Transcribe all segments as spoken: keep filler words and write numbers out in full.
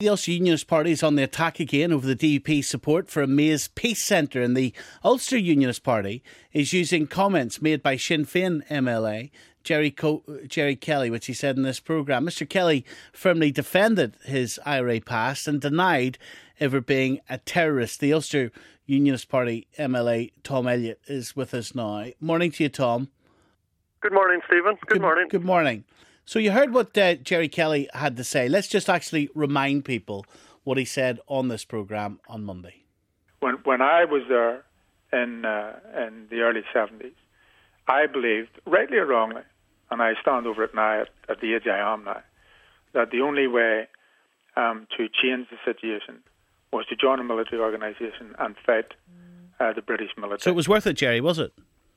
The Ulster Unionist Party is on the attack again over the D U P support for a Maze Peace Centre, and the Ulster Unionist Party is using comments made by Sinn Féin M L A Jerry, Co- Jerry Kelly, which he said in this programme. Mister Kelly firmly defended his I R A past and denied ever being a terrorist. The Ulster Unionist Party M L A Tom Elliott is with us now. Morning to you, Tom. Good morning, Stephen. Good, good morning. Good morning. So you heard what uh, Jerry Kelly had to say. Let's just actually remind people what he said on this programme on Monday. When when I was there in uh, in the early seventies, I believed, rightly or wrongly, and I stand over it now at, at the age I am now, that the only way um, to change the situation was to join a military organisation and fight uh, the British military. So it was worth it, Jerry, was it?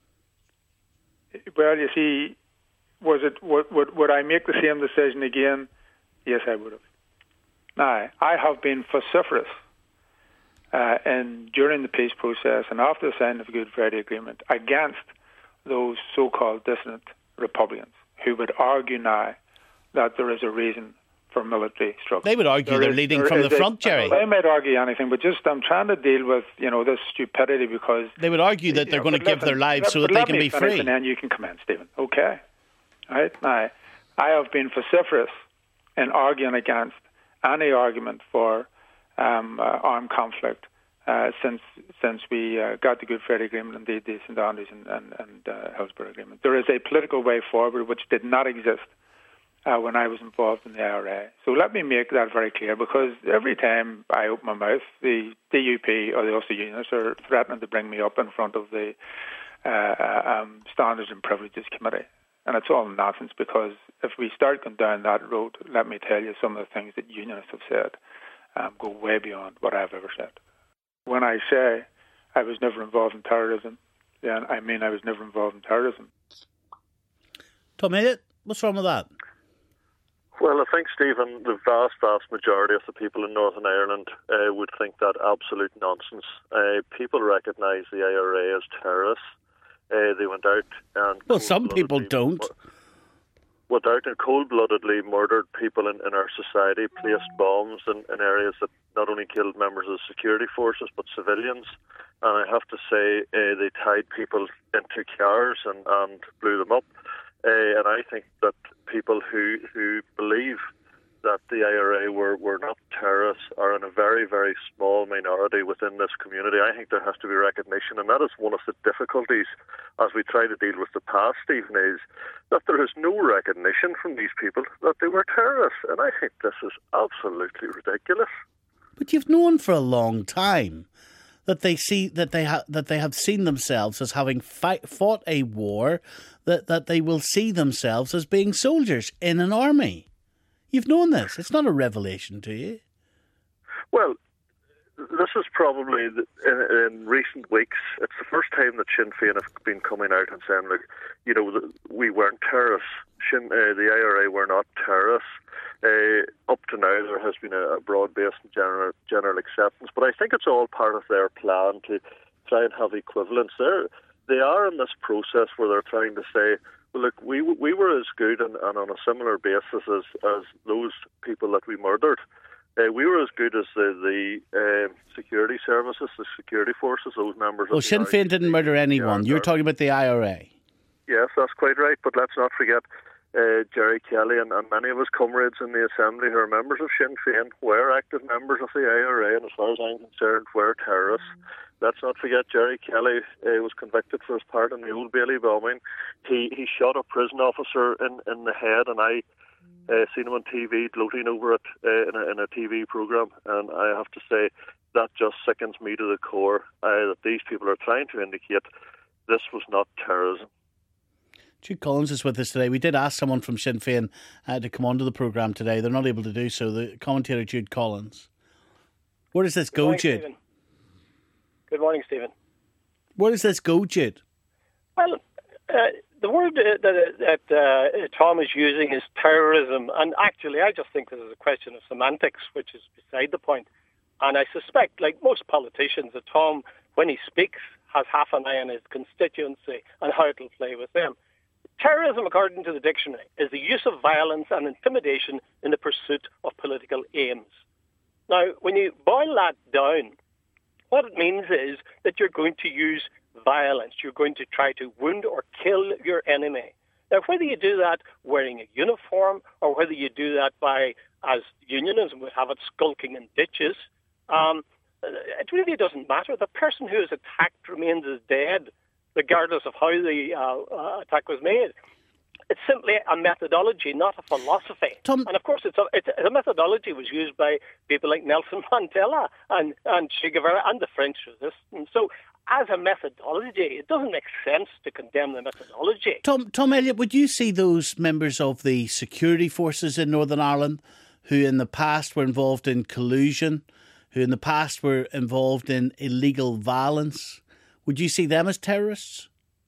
Well, you see, was it would, would, would I make the same decision again? Yes, I would have. Now, I have been vociferous uh, in, during the peace process and after the signing of the Good Friday Agreement against those so-called dissident Republicans who would argue now that there is a reason for military struggle. They would argue there they're is, leading from the front, a, Jerry. They might argue anything, but just I'm trying to deal with, you know, this stupidity because... They would argue that they're know, going to give listen, their lives let, so that they let can me be finish free. And then you can come in, Stephen. Okay? All right? Now, I have been vociferous in arguing against any argument for um, uh, armed conflict uh, since since we uh, got the Good Friday Agreement and the, the Saint Andrews and, and, and uh, Hillsborough Agreement. There is a political way forward which did not exist uh, when I was involved in the I R A. So let me make that very clear, because every time I open my mouth, the D U P or the Ulster Unionists are threatening to bring me up in front of the uh, um, Standards and Privileges Committee. And it's all nonsense, because if we start going down that road, let me tell you, some of the things that unionists have said um, go way beyond what I've ever said. When I say I was never involved in terrorism, then I mean I was never involved in terrorism. Tom Elliott, what's wrong with that? Well, I think, Stephen, the vast, vast majority of the people in Northern Ireland uh, would think that absolute nonsense. Uh, people recognise the I R A as terrorists. Uh, they went out and... Well, some people don't. Went out and cold-bloodedly murdered people in, in our society, placed bombs in, in areas that not only killed members of the security forces, but civilians. And I have to say, uh, they tied people into cars and, and blew them up. Uh, and I think that people who, who believe that the I R A were, were not terrorists are in a very, very small minority within this community. I think there has to be recognition, and that is one of the difficulties as we try to deal with the past, Stephen, is that there is no recognition from these people that they were terrorists. And I think this is absolutely ridiculous. But you've known for a long time that they see that they have that they have seen themselves as having fight, fought a war, that, that they will see themselves as being soldiers in an army. You've known this. It's not a revelation to you. Well, this is probably, the, in, in recent weeks, it's the first time that Sinn Féin have been coming out and saying, look, you know, the, we weren't terrorists. Sinn, uh, the I R A were not terrorists. Uh, up to now, there has been a, a broad-based general, general acceptance, but I think it's all part of their plan to try and have equivalence. They're, they are in this process where they're trying to say, well, look, we we were as good and, and on a similar basis as, as those people that we murdered. Uh, we were as good as the, the uh, security services, the security forces, those members well, of the Sinn Féin didn't murder anyone. You're talking about the I R A. Yes, that's quite right. But let's not forget uh, Jerry Kelly and, and many of his comrades in the Assembly who are members of Sinn Féin were active members of the I R A, and as far as I'm concerned, were terrorists. Let's not forget Jerry Kelly uh, was convicted for his part in the Old Bailey bombing. He he shot a prison officer in, in the head, and I uh, seen him on T V gloating over it uh, in, a, in a T V programme. And I have to say that just sickens me to the core uh, that these people are trying to indicate this was not terrorism. Jude Collins is with us today. We did ask someone from Sinn Féin uh, to come onto the programme today. They're not able to do so. The commentator Jude Collins. Where does this go, Jude? Stephen. Good morning, Stephen. Where does this go, Jude? Well, uh, the word uh, that, that uh, Tom is using is terrorism. And actually, I just think this is a question of semantics, which is beside the point. And I suspect, like most politicians, that Tom, when he speaks, has half an eye on his constituency and how it will play with them. Terrorism, according to the dictionary, is the use of violence and intimidation in the pursuit of political aims. Now, when you boil that down, what it means is that you're going to use violence. You're going to try to wound or kill your enemy. Now, whether you do that wearing a uniform or whether you do that by, as unionism would have it, skulking in ditches, um, it really doesn't matter. The person who is attacked remains as dead, regardless of how the uh, uh, attack was made. It's simply a methodology, not a philosophy. Tom, and of course, it's a, it's a methodology was used by people like Nelson Mandela and, and Che Guevara and the French resistance. So as a methodology, it doesn't make sense to condemn the methodology. Tom, Tom Elliott, would you see those members of the security forces in Northern Ireland who in the past were involved in collusion, who in the past were involved in illegal violence, would you see them as terrorists?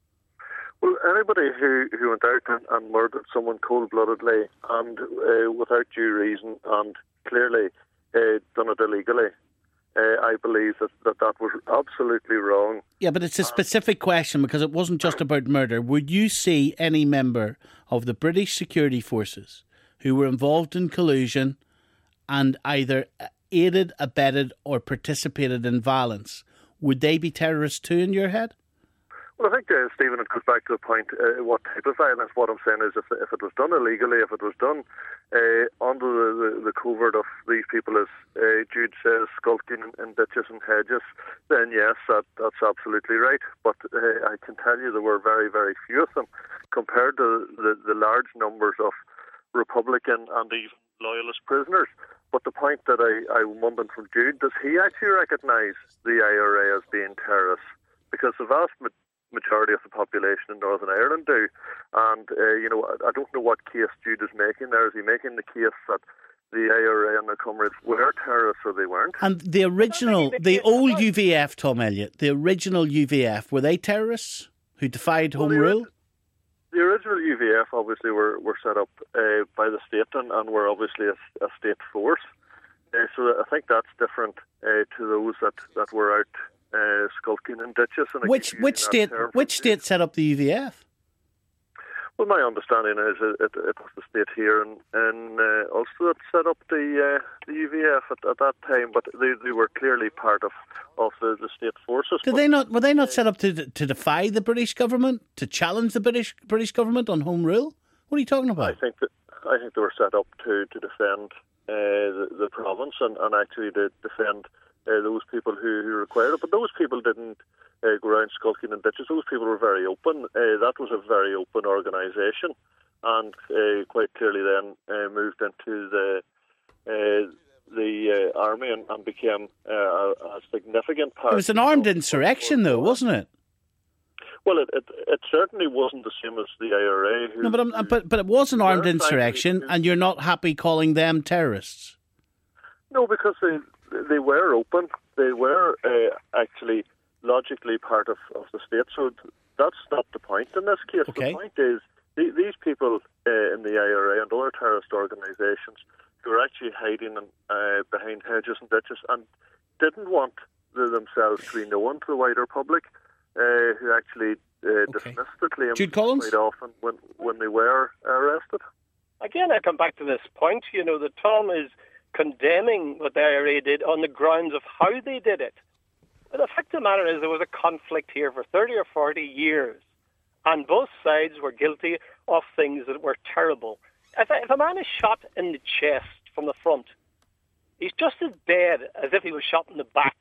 Well, anybody who, who went out and, and murdered someone cold-bloodedly and uh, without due reason and clearly uh, done it illegally, uh, I believe that, that that was absolutely wrong. Yeah, but it's a specific question because it wasn't just about murder. Would you see any member of the British security forces who were involved in collusion and either aided, abetted or participated in violence, would they be terrorists too in your head? Well, I think, uh, Stephen, it goes back to the point, uh, what type of violence. What I'm saying is if, if it was done illegally, if it was done uh, under the, the, the covert of these people, as uh, Jude says, skulking in, in ditches and hedges, then yes, that, that's absolutely right. But uh, I can tell you there were very, very few of them compared to the, the large numbers of Republican and even loyalist prisoners. But the point that I, I'm wondering from Jude, does he actually recognise the I R A as being terrorists? Because the vast majority majority of the population in Northern Ireland do. And, uh, you know, I, I don't know what case Jude is making there. Is he making the case that the I R A and their comrades were terrorists or they weren't? And the original, the old U V F, Tom Elliott, the original U V F, were they terrorists who defied home well, the, rule? The original U V F obviously were, were set up uh, by the state and, and were obviously a, a state force. Uh, so I think that's different uh, to those that, that were out Uh, skulking in ditches. And which which state which state set up the U V F? Well, my understanding is it, it, it was the state here in, in uh, Ulster that set up the uh, the U V F at, at that time, but they, they were clearly part of, of the, the state forces. Did but, they not? Were they not set up to to defy the British government, to challenge the British British government on home rule? What are you talking about? I think that I think they were set up to to defend uh, the, the province and, and actually to defend Uh, those people who, who required it. But those people didn't uh, go around skulking in ditches. Those people were very open. Uh, that was a very open organisation and uh, quite clearly then uh, moved into the uh, the uh, army and, and became uh, a, a significant part. It was an armed insurrection though, wasn't it? Well, it, it it certainly wasn't the same as the I R A. Who, no, but, I'm, but but it was an armed insurrection and you're not happy calling them terrorists? No, because they They were open. They were uh, actually logically part of, of the state. So that's not the point in this case. Okay. The point is the, these people uh, in the I R A and other terrorist organisations who are actually hiding in, uh, behind hedges and ditches and didn't want the, themselves to be known to the wider public, uh, who actually uh, okay. dismissed the claims Jude Collins? quite often when, when they were arrested. Again, I come back to this point, you know, that Tom is condemning what the I R A did on the grounds of how they did it. But the fact of the matter is there was a conflict here for thirty or forty years, and both sides were guilty of things that were terrible. If a, if a man is shot in the chest from the front, he's just as dead as if he was shot in the back.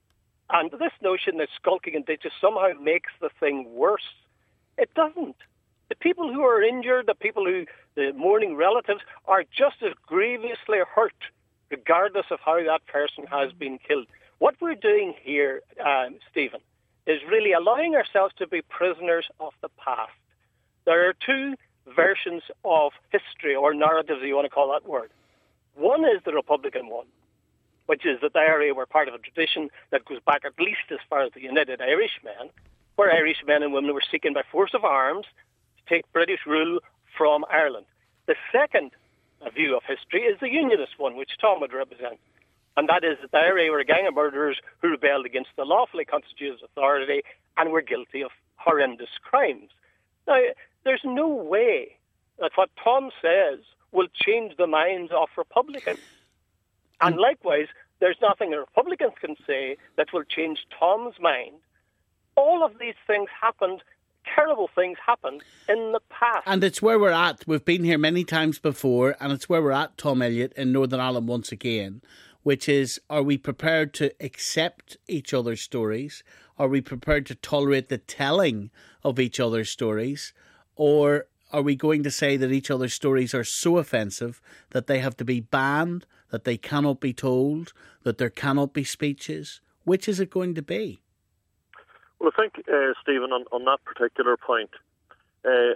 And this notion that skulking in ditches somehow makes the thing worse, it doesn't. The people who are injured, the people who, the mourning relatives, are just as grievously hurt, regardless of how that person has been killed. What we're doing here, um, Stephen, is really allowing ourselves to be prisoners of the past. There are two versions of history, or narratives, if you want to call that word. One is the Republican one, which is that the I R A were part of a tradition that goes back at least as far as the United Irishmen, where Irish men and women were seeking by force of arms to take British rule from Ireland. The second view of history is the Unionist one, which Tom would represent. And that is that the I R A were a gang of murderers who rebelled against the lawfully constituted authority and were guilty of horrendous crimes. Now, there's no way that what Tom says will change the minds of Republicans. And likewise, there's nothing the Republicans can say that will change Tom's mind. All of these things happened, terrible things happened in the past. And it's where we're at. We've been here many times before, and it's where we're at, Tom Elliott, in Northern Ireland once again, which is, are we prepared to accept each other's stories? Are we prepared to tolerate the telling of each other's stories? Or are we going to say that each other's stories are so offensive that they have to be banned, that they cannot be told, that there cannot be speeches? Which is it going to be? Well, I think, uh, Stephen, on, on that particular point, uh,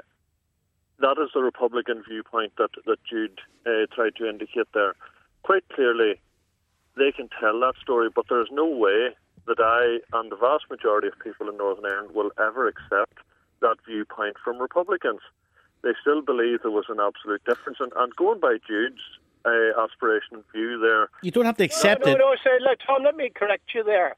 that is the Republican viewpoint that, that Jude uh, tried to indicate there. Quite clearly, they can tell that story, but there's no way that I and the vast majority of people in Northern Ireland will ever accept that viewpoint from Republicans. They still believe there was an absolute difference. And, and going by Jude's uh, aspiration and view there... You don't have to accept no, no, it. No, no, sorry, let, Tom, let me correct you there.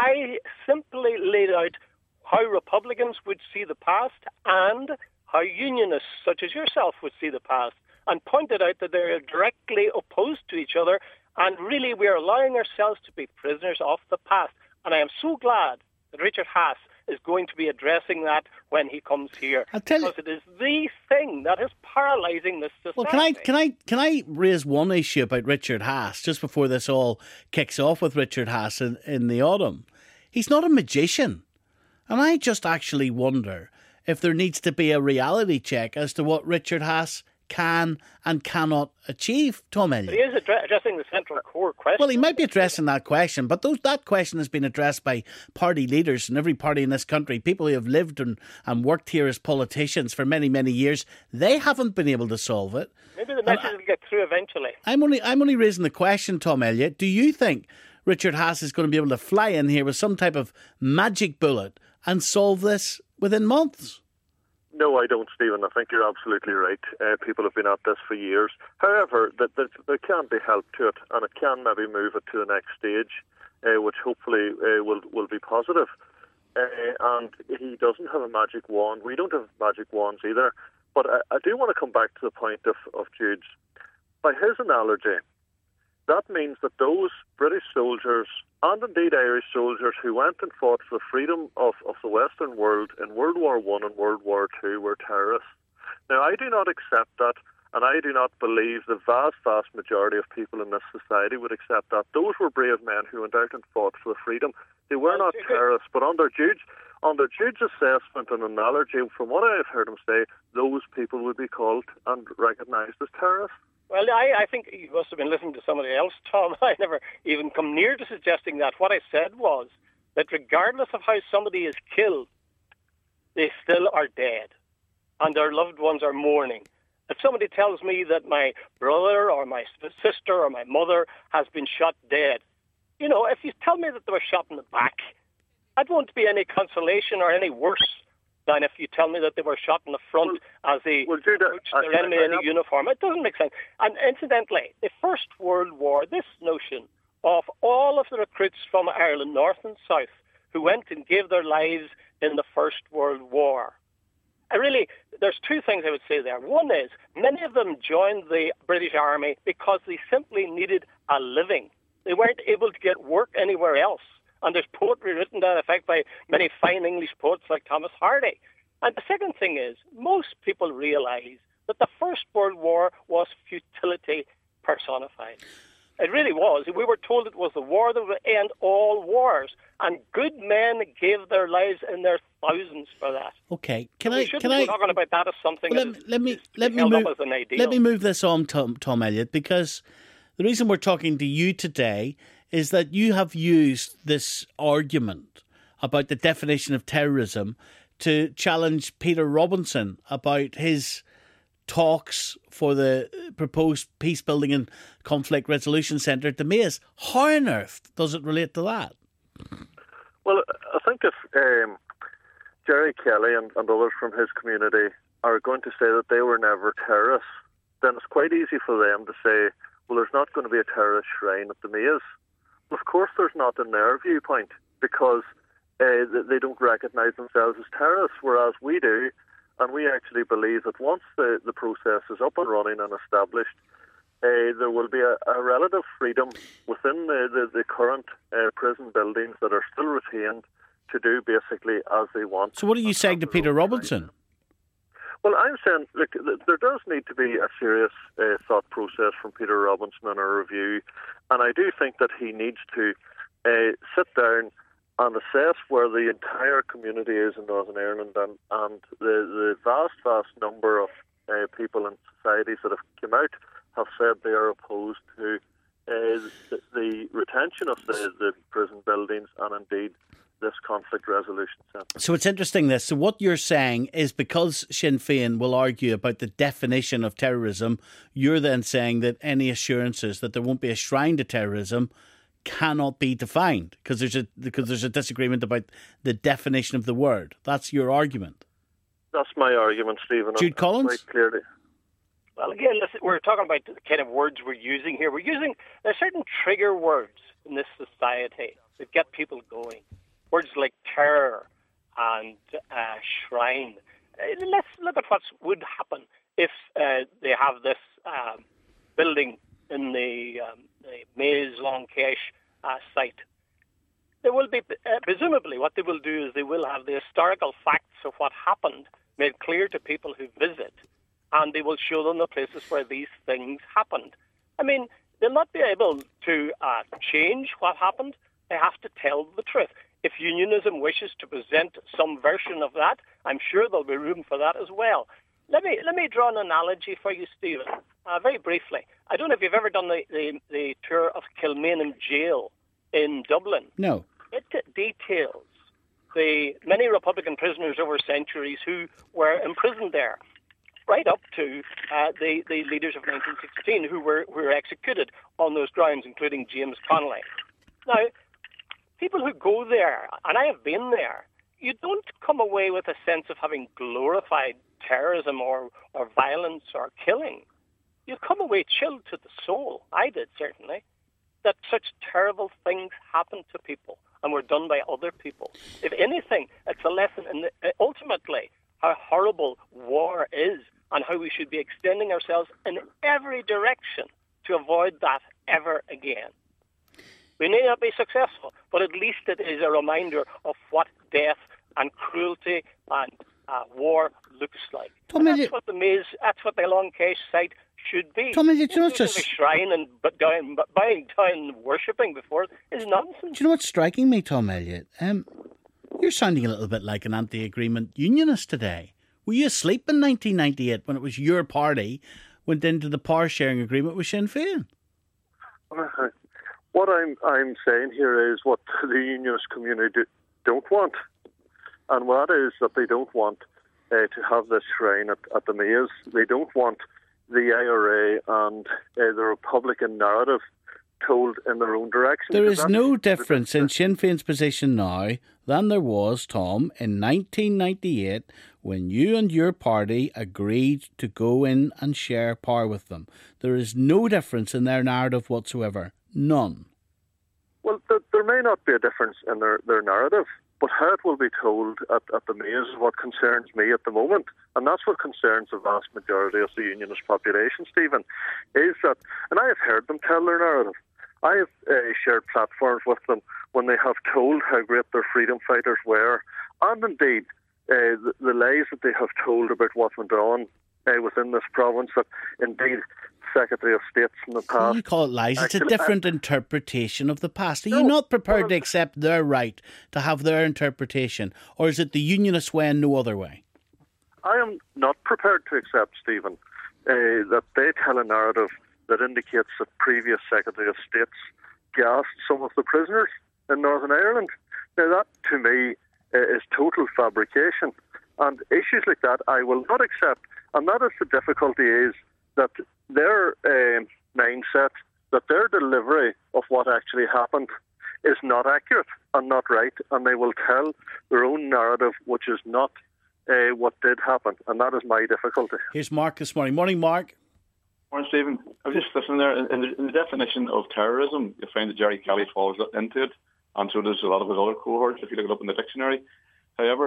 I simply laid out how Republicans would see the past and how unionists such as yourself would see the past, and pointed out that they're directly opposed to each other, and really we are allowing ourselves to be prisoners of the past. And I am so glad that Richard Haass is going to be addressing that when he comes here. I'll tell because you, it is the thing that is paralysing this society. Well, can I can I can I raise one issue about Richard Haass just before this all kicks off with Richard Haass in, in the autumn? He's not a magician, and I just actually wonder if there needs to be a reality check as to what Richard Haass can and cannot achieve, Tom Elliott. He is addre- addressing the central core question. Well, he might be addressing that question, but those, that question has been addressed by party leaders in every party in this country, people who have lived and, and worked here as politicians for many, many years. They haven't been able to solve it. Maybe the message will get through eventually. I'm only, I'm only raising the question, Tom Elliott. Do you think Richard Haass is going to be able to fly in here with some type of magic bullet and solve this within months? No, I don't, Stephen. I think you're absolutely right. Uh, people have been at this for years. However, that, that there can be help to it, and it can maybe move it to the next stage, uh, which hopefully uh, will will be positive. Uh, and he doesn't have a magic wand. We don't have magic wands either. But I, I do want to come back to the point of, of Jude's. By his analogy, that means that those British soldiers and indeed Irish soldiers who went and fought for the freedom of, of the Western world in World War One and World War Two were terrorists. Now, I do not accept that, and I do not believe the vast, vast majority of people in this society would accept that. Those were brave men who went out and fought for the freedom. They were not terrorists, but under Jude's, under Jude's assessment and analogy, from what I have heard him say, those people would be called and recognised as terrorists. Well, I, I think you must have been listening to somebody else, Tom. I never even come near to suggesting that. What I said was that regardless of how somebody is killed, they still are dead, and their loved ones are mourning. If somebody tells me that my brother or my sister or my mother has been shot dead, you know, if you tell me that they were shot in the back, that won't be any consolation or any worse than if you tell me that they were shot in the front well, as they well, Jude, approached their I, enemy I, I, in a uniform. It doesn't make sense. And incidentally, the First World War, this notion of all of the recruits from Ireland, north and south, who went and gave their lives in the First World War. I really, there's two things I would say there. One is, many of them joined the British Army because they simply needed a living. They weren't able to get work anywhere else. And there's poetry written to that effect by many fine English poets like Thomas Hardy. And the second thing is, most people realise that the First World War was futility personified. It really was. We were told it was the war that would end all wars. And good men gave their lives in their thousands for that. Okay, can so I? We shouldn't can be I, talking about that as something well, that let, is, let me is let me held move. up as an ideal. Let me move this on, Tom, Tom Elliott, because the reason we're talking to you today is that you have used this argument about the definition of terrorism to challenge Peter Robinson about his talks for the proposed Peace Building and Conflict Resolution Centre at the Maze. How on earth does it relate to that? Well, I think if um, Jerry Kelly and, and others from his community are going to say that they were never terrorists, then it's quite easy for them to say, well, there's not going to be a terrorist shrine at the Maze. Of course there's not in their viewpoint, because uh, they don't recognise themselves as terrorists, whereas we do, and we actually believe that once the, the process is up and running and established, uh, there will be a, a relative freedom within the, the, the current uh, prison buildings that are still retained to do basically as they want. So what are you saying to Peter Robinson? Well, I'm saying, look, there does need to be a serious uh, thought process from Peter Robinson in a review, and I do think that he needs to uh, sit down and assess where the entire community is in Northern Ireland, and, and the, the vast, vast number of uh, people and societies that have come out have said they are opposed to uh, the, the retention of the, the prison buildings and indeed this conflict resolution centre. So it's interesting this. So what you're saying is because Sinn Féin will argue about the definition of terrorism, you're then saying that any assurances that there won't be a shrine to terrorism cannot be defined because there's a because there's a disagreement about the definition of the word. That's your argument. That's my argument, Stephen. Jude Collins? Quite clearly. Well, again, listen, we're talking about the kind of words we're using here. We're using there are certain trigger words in this society that get people going. Words like terror and uh, shrine. Uh, let's look at what would happen if uh, they have this um, building in the, um, the Maze Long Cache uh, site. There will be, uh, presumably, what they will do is they will have the historical facts of what happened made clear to people who visit, and they will show them the places where these things happened. I mean, they'll not be able to uh, change what happened. They have to tell the truth. If unionism wishes to present some version of that, I'm sure there'll be room for that as well. Let me let me draw an analogy for you, Stephen, uh, very briefly. I don't know if you've ever done the, the, the tour of Kilmainham Jail in Dublin. No. It details the many Republican prisoners over centuries who were imprisoned there, right up to uh, the, the leaders of nineteen sixteen who were, who were executed on those grounds, including James Connolly. Now, people who go there, and I have been there, you don't come away with a sense of having glorified terrorism or, or violence or killing. You come away chilled to the soul. I did, certainly, that such terrible things happen to people and were done by other people. If anything, it's a lesson in the, ultimately how horrible war is and how we should be extending ourselves in every direction to avoid that ever again. We may not be successful, but at least it is a reminder of what death and cruelty and uh, war looks like. Tom, and that's you, what the maze, that's what the Long Cache site should be. Tom, you know, just a shrine and but down, but bowing down, worshipping before it is nonsense. Do you know what's striking me, Tom Elliott? Um, you're sounding a little bit like an anti-agreement unionist today. Were you asleep in nineteen ninety-eight when it was your party went into the power sharing agreement with Sinn Féin? Uh, what I'm I'm saying here is what the unionist community do, don't want, and what is that they don't want uh, to have this shrine at, at the Maze. They don't want the I R A and uh, the Republican narrative told in their own direction. There is no difference in Sinn Féin's position now than there was, Tom, in nineteen ninety-eight when you and your party agreed to go in and share power with them. There is no difference in their narrative whatsoever. None. Well, th- there may not be a difference in their, their narrative, but how it will be told at, at the Maze is what concerns me at the moment. And that's what concerns the vast majority of the unionist population, Stephen, is that, and I have heard them tell their narrative. I have uh, shared platforms with them when they have told how great their freedom fighters were, and indeed uh, the, the lies that they have told about what went on uh, within this province, that indeed Secretary of States in the past... You call it lies. It's actually, a different I, interpretation of the past. Are no, you not prepared well, to accept their right to have their interpretation, or is it the unionist way and no other way? I am not prepared to accept, Stephen, uh, that they tell a narrative that indicates that previous Secretary of States gassed some of the prisoners in Northern Ireland. Now that, to me, uh, is total fabrication. And issues like that I will not accept. And that is the difficulty, is that their uh, mindset, that their delivery of what actually happened is not accurate and not right, and they will tell their own narrative, which is not uh, what did happen. And that is my difficulty. Here's Mark this morning. Morning, Mark. Morning, Stephen. I was just listening there. In the, in the definition of terrorism, you find that Jerry Kelly falls into it, and so does a lot of his other cohorts, if you look it up in the dictionary. However,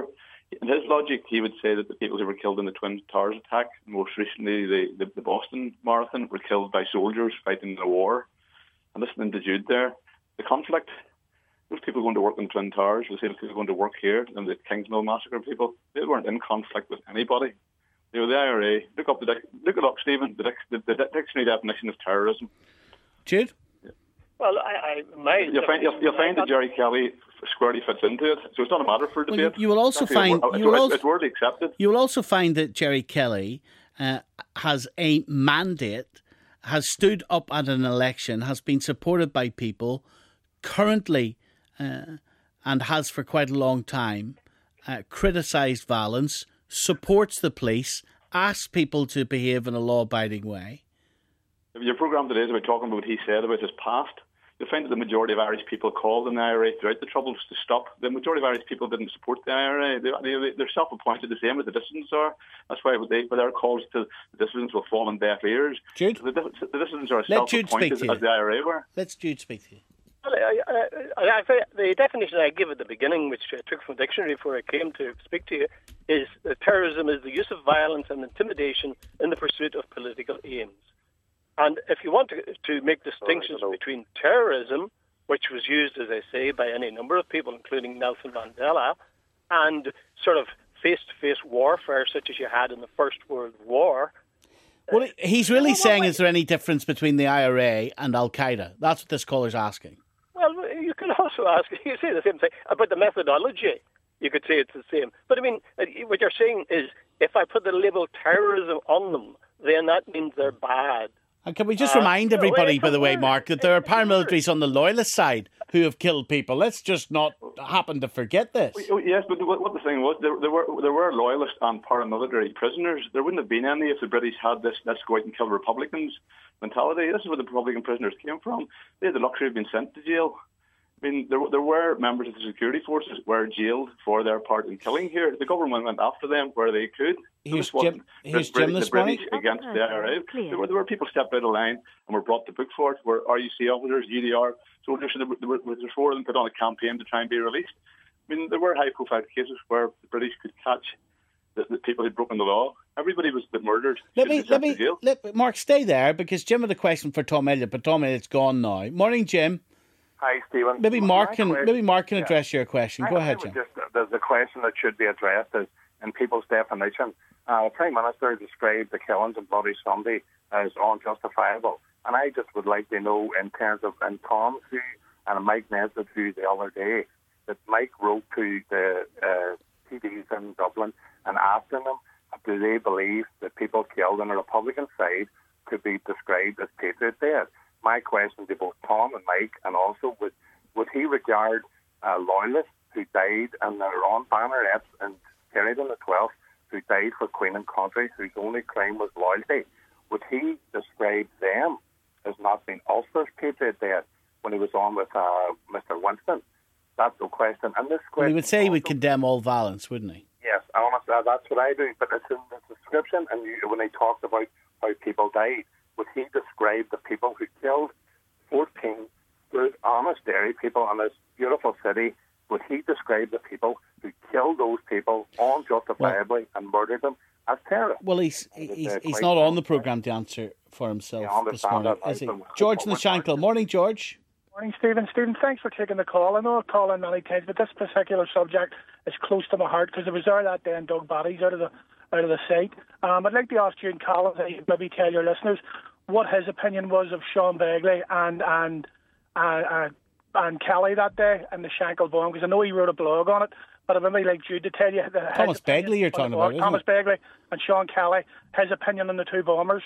in his logic, he would say that the people who were killed in the Twin Towers attack, most recently the, the, the Boston Marathon, were killed by soldiers fighting in a war. And listening to Jude there, the conflict, those people going to work in the Twin Towers, the same people going to work here, and the Kingsmill massacre people, they weren't in conflict with anybody. You know, the I R A, look up the look it up, Stephen, the, the, the dictionary definition of terrorism. Jude? Well, I, I my you'll find you'll, you'll find that Jerry Kelly squarely fits into it, so it's not a matter for debate. Well, you, you will also Actually, find it's, you will it's, also, it's wordly accepted. You will also find that Jerry Kelly uh, has a mandate, has stood up at an election, has been supported by people currently, uh, and has for quite a long time uh, criticised violence, supports the police, asks people to behave in a law-abiding way. Your programme today is about talking about what he said about his past. You'll find that the majority of Irish people called on the I R A throughout the Troubles to stop. The majority of Irish people didn't support the I R A. They, they, they're self-appointed, the same as the dissidents are. That's why they, with their calls to the dissidents will fall on deaf ears. Jude? The, the dissidents are Let Jude speak self-appointed to you. as the I R A were. Let's Jude speak to you. Well, I, I, I, I, the definition I give at the beginning, which I took from the dictionary before I came to speak to you, is that terrorism is the use of violence and intimidation in the pursuit of political aims. And if you want to, to make distinctions oh, between terrorism, which was used, as I say, by any number of people, including Nelson Mandela, and sort of face-to-face warfare, such as you had in the First World War. Well, he's really saying, is there any difference between the I R A and Al-Qaeda? That's what this caller's asking. Well, you could also ask, you say the same thing about the methodology. You could say it's the same. But, I mean, what you're saying is, if I put the label terrorism on them, then that means they're bad. And can we just uh, remind everybody, by the way, Mark, that there are paramilitaries on the loyalist side who have killed people. Let's just not happen to forget this. Yes, but what the thing was, there, there were there were loyalist and paramilitary prisoners. There wouldn't have been any if the British had this let's go out and kill Republicans mentality. This is where the Republican prisoners came from. They had the luxury of being sent to jail. I mean, there, there were members of the security forces were jailed for their part in killing here. The government went after them where they could. Here's Jim, here's Jim this the British morning. against the I R A. There were, there were people stepped out of line and were brought to book for it, were R U C officers, U D R soldiers, and there were, there were four of them put on a campaign to try and be released. I mean, there were high-profile cases where the British could catch the, the people who'd broken the law. Everybody was murdered. Let me, let me, let, Mark, stay there, because Jim had a question for Tom Elliott, but Tom Elliott's gone now. Morning, Jim. Hi, Stephen. Maybe Mark can question, maybe Mark can address yeah. your question. Go I, ahead, I Jim. Just, there's a question that should be addressed is, in people's definition. Uh, the Prime Minister described the killings on Bloody Sunday as unjustifiable. And I just would like to know, in terms of, and Tom's view and Mike Nesbitt's view the other day, that Mike wrote to the uh, T Ds in Dublin and asking them, do they believe that people killed on the Republican side could be described as patriot death? My question to both Tom and Mike, and also would would he regard uh, loyalists who died and their own bannerets and carried on the twelfth, who died for Queen and country, whose only crime was loyalty, would he describe them as not being Ulster's patriot death when he was on with uh, Mister Winston? That's the question. And this question, well, he would say also, he would condemn all violence, wouldn't he? Yes, honestly, that's what I do. But it's in the description, and you, when he talked about how people died, would he describe the people who killed fourteen good, honest dairy people in this beautiful city? Would he describe the people who killed those people unjustifiably well, and murdered them as terrorists? Well, he's he's, he's not on the programme to answer for himself yeah, this morning, is he? George in the Shankill. Morning, George. Morning, Stephen. Stephen, thanks for taking the call. I know I've called in many times, but this particular subject is close to my heart because I was there that day and dug bodies out of the out of the site. Um, I'd like to ask you and Collins, maybe tell your listeners what his opinion was of Sean Begley and and uh, uh, and Kelly that day and the Shankill bomb, because I know he wrote a blog on it. But I'd maybe like Jude to tell you the, Thomas Begley you're talking about, isn't Thomas it? Begley and Sean Kelly, his opinion on the two bombers.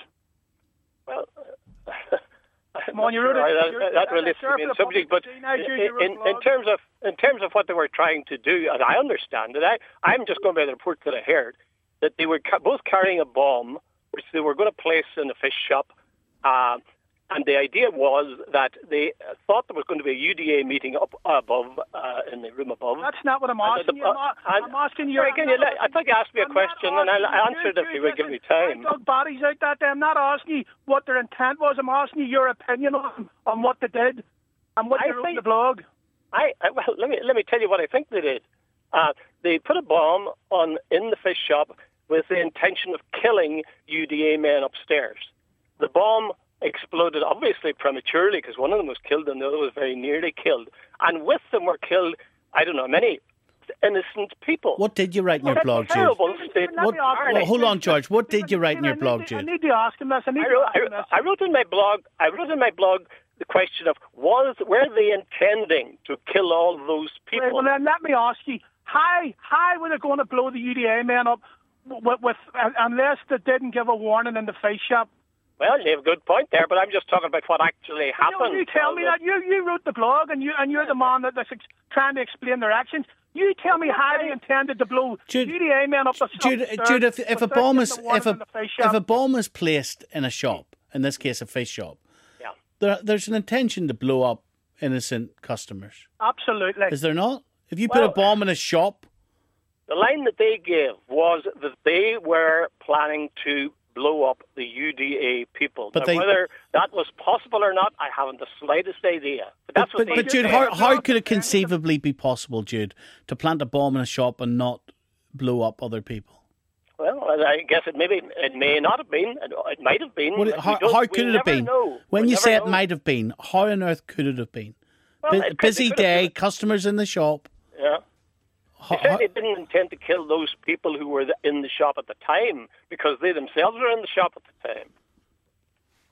Well. Come on, you wrote right, it. That, that relates to the main subject, but in, in terms of in terms of what they were trying to do, and I understand it, I, I'm just going by the report that I heard, that they were ca- both carrying a bomb, which they were going to place in a fish shop, uh, and the idea was that they thought there was going to be a U D A meeting up above, uh, in the room above. That's not what I'm asking you. I'm, I'm asking you. Sorry, can you let, I thought you asked me a I'm question, and I'll answer it if you would give me time. I dug bodies out that day. I'm not asking you what their intent was. I'm asking you your opinion on, on what they did and what I they wrote think, in the blog. I, I well, let me let me tell you what I think they did. Uh, they put a bomb on in the fish shop with the intention of killing U D A men upstairs. The bomb exploded, obviously prematurely, because one of them was killed and the other was very nearly killed. And with them were killed, I don't know, many innocent people. What did you write in your That's blog, Jude? terrible statement. What, well, hold on, George. What did you write in your blog, I Jude? need to ask him this. I, need I, wrote, to ask him this. I, I wrote in my blog. I wrote in my blog the question of was were they intending to kill all those people? Right, well, then let me ask you: how how were they going to blow the U D A men up with, with uh, unless they didn't give a warning in the fish shop? Well, you have a good point there, but I'm just talking about what actually happened. You, you tell me that you you wrote the blog and you and you're the man that, that's ex- trying to explain their actions. You tell me how they intended to blow Jude, U D A men up the Jude, upstairs Jude, if, if a bomb is if a in the fish shop. if a bomb is placed in a shop, in this case a fish shop, yeah. there there's an intention to blow up innocent customers. Absolutely. Is there not? If you put Well, a bomb in a shop, the line that they gave was that they were planning to blow up the U D A people. But now, they- whether that was possible or not, I haven't the slightest idea. But that's but, what but, they but Jude, said. how, how could it conceivably be possible, Jude, to plant a bomb in a shop and not blow up other people? Well, I guess it maybe it may not have been. It, it might have been. What, We how don't- how we could it never have been? know. When We you never say it know. might have been, how on earth could it have been? Well, Bu- it could- busy it could have day, been- customers in the shop. Yeah. How, They said how- they didn't intend to kill those people who were in the shop at the time because they themselves were in the shop at the time.